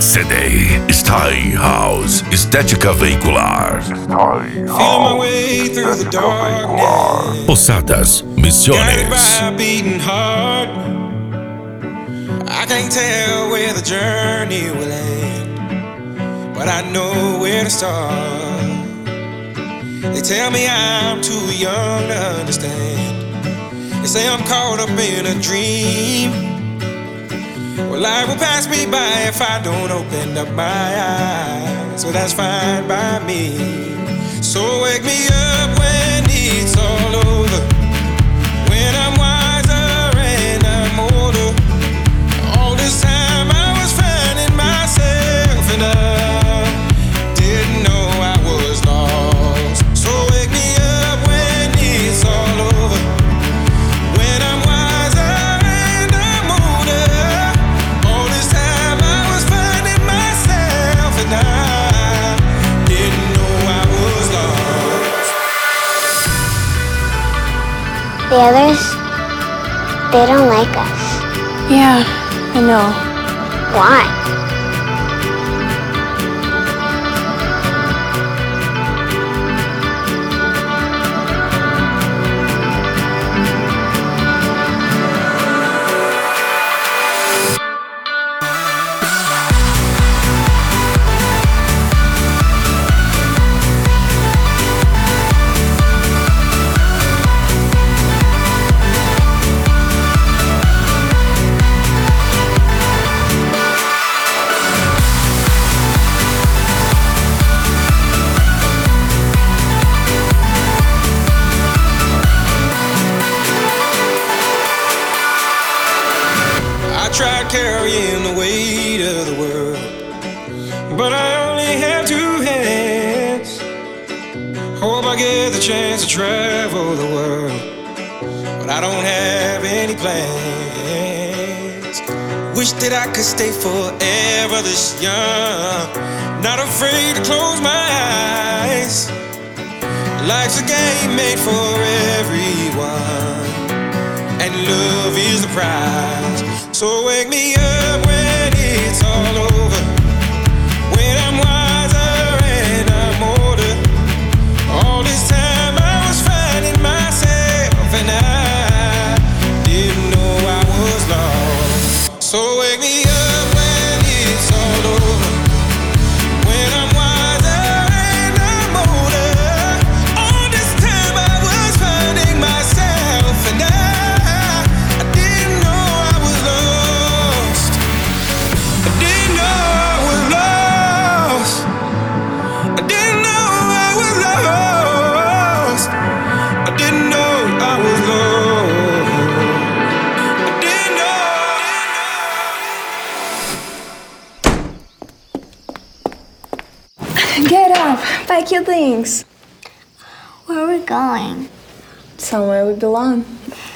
CD Style House Estética Veicular. Feel my way through the darkness. Posadas Guided Misiones. by a beating heart. I can't tell where the journey will end, but I know where to start. They tell me I'm too young to understand. They say I'm caught up in a dream. Well, life will pass me by if I don't open up my eyes. So that's fine by me. So wake me up when it's all over, when I'm wiser and I'm older. All this time I was finding myself and I didn't know I was lost. So wake me up when it's all over, when I'm wiser and I'm older. All this time I was finding myself and I didn't know I was lost. The others, they don't like us. Yeah, I know. Why? I tried carrying the weight of the world, but I only have two hands. Hope I get the chance to travel the world, but I don't have any plans. Wish that I could stay forever this young, not afraid to close my eyes. Life's a game made for everyone, and love is the prize. So wake me up when it's all over, when I'm wiser and I'm older. All this time I was finding myself and I didn't know I was lost. So wake me up when it's all over, when I'm wiser and I'm older. All this time I was finding myself and I didn't know I was lost. I didn't know I was lost. I didn't know I was lost. I didn't know I was lost. I didn't know. Get up, pack your things. Where are we going? Somewhere we belong.